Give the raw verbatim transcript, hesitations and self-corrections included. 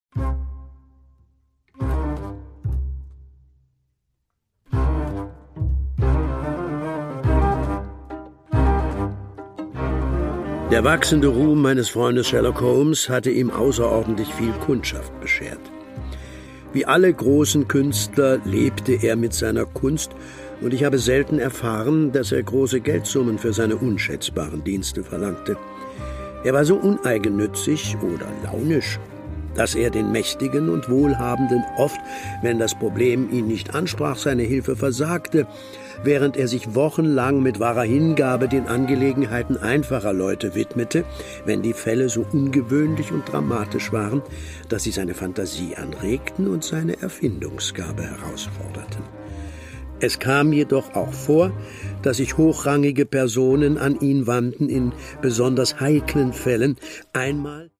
Der wachsende Ruhm meines Freundes Sherlock Holmes hatte ihm außerordentlich viel Kundschaft beschert. Wie alle großen Künstler lebte er mit seiner Kunst, und ich habe selten erfahren, dass er große Geldsummen für seine unschätzbaren Dienste verlangte. Er war so uneigennützig oder launisch, dass er den Mächtigen und Wohlhabenden oft, wenn das Problem ihn nicht ansprach, seine Hilfe versagte, während er sich wochenlang mit wahrer Hingabe den Angelegenheiten einfacher Leute widmete, wenn die Fälle so ungewöhnlich und dramatisch waren, dass sie seine Fantasie anregten und seine Erfindungsgabe herausforderten. Es kam jedoch auch vor, dass sich hochrangige Personen an ihn wandten in besonders heiklen Fällen. Einmal